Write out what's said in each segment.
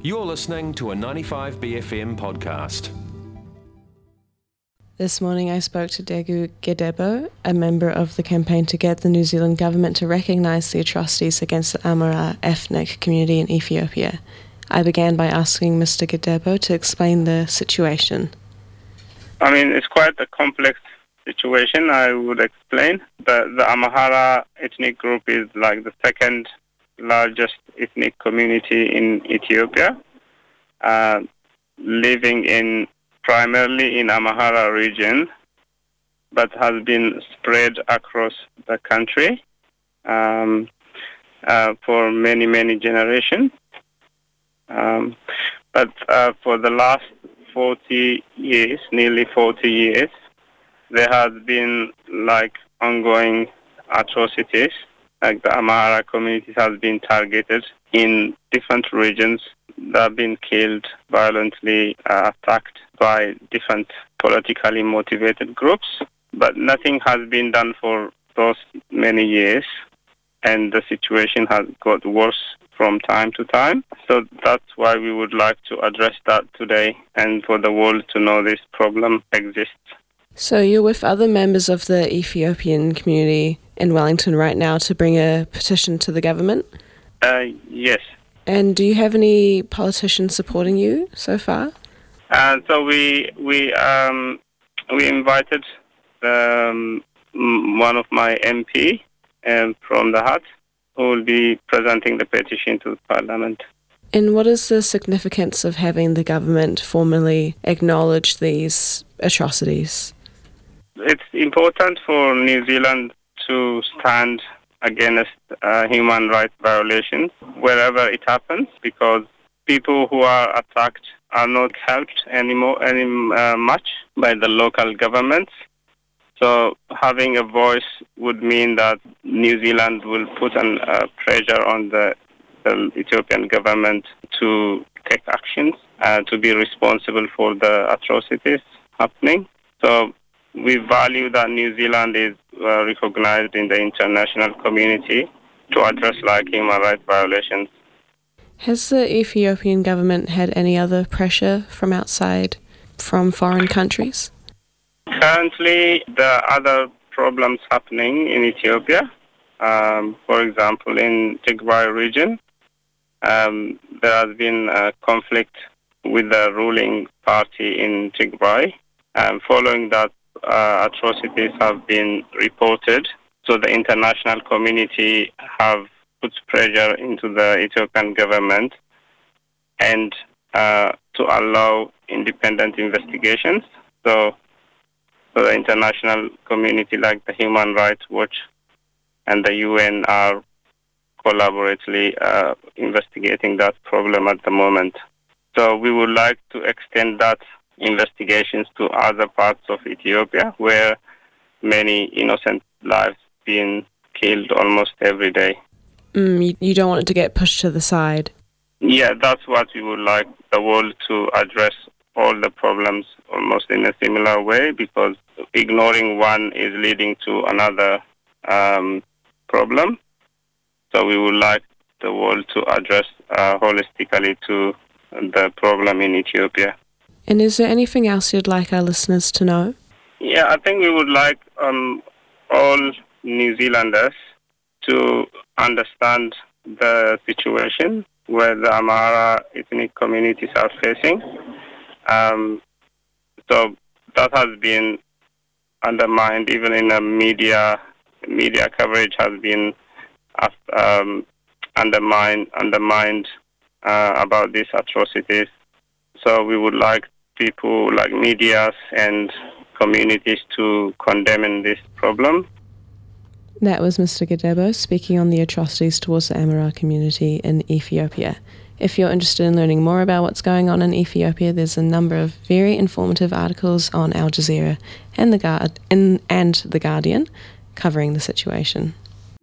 You're listening to a 95BFM podcast. This morning I spoke to Degu Gedebo, a member of the campaign to get the New Zealand government to recognise the atrocities against the Amhara ethnic community in Ethiopia. I began by asking Mr. Gedebo to explain the situation. It's quite a complex situation, I would explain. The Amhara ethnic group is like the second largest ethnic community in Ethiopia, living primarily in Amhara region, but has been spread across the country for many, many generations. But for the last 40 years, nearly 40 years, there has been ongoing atrocities. The Amhara community has been targeted in different regions. They have been killed, violently attacked by different politically motivated groups. But nothing has been done for those many years, and the situation has got worse from time to time. So that's why we would like to address that today and for the world to know this problem exists. So you're with other members of the Ethiopian community in Wellington right now to bring a petition to the government? Yes. And do you have any politicians supporting you so far? So we invited one of my MP from the Hut, who will be presenting the petition to Parliament. And what is the significance of having the government formally acknowledge these atrocities? It's important for New Zealand to stand against human rights violations wherever it happens, because people who are attacked are not helped much by the local governments. So having a voice would mean that New Zealand will put pressure on the Ethiopian government to take actions, to be responsible for the atrocities happening. So we value that New Zealand is recognized in the international community to address human rights violations. Has the Ethiopian government had any other pressure from outside, from foreign countries? Currently, there are other problems happening in Ethiopia. For example, in Tigray region, there has been a conflict with the ruling party in Tigray. Following that, atrocities have been reported. So the international community have put pressure into the Ethiopian government and to allow independent investigations. So the international community, like the Human Rights Watch and the UN, are collaboratively investigating that problem at the moment. So we would like to extend that investigations to other parts of Ethiopia, where many innocent lives being killed almost every day. You don't want it to get pushed to the side? Yeah, that's what we would like the world to address all the problems almost in a similar way, because ignoring one is leading to another problem. So we would like the world to address holistically to the problem in Ethiopia. And is there anything else you'd like our listeners to know? Yeah, I think we would like all New Zealanders to understand the situation where the Amhara ethnic communities are facing. So that has been undermined, even in the media coverage has been undermined about these atrocities. So we would like people like media and communities to condemn this problem. That was Mr. Gedebo speaking on the atrocities towards the Amhara community in Ethiopia. If you're interested in learning more about what's going on in Ethiopia, there's a number of very informative articles on Al Jazeera and The Guardian covering the situation.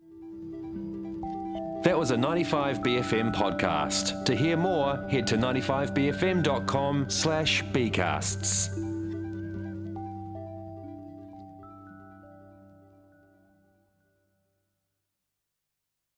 That was a 95BFM podcast. To hear more, head to 95bfm.com/bcasts.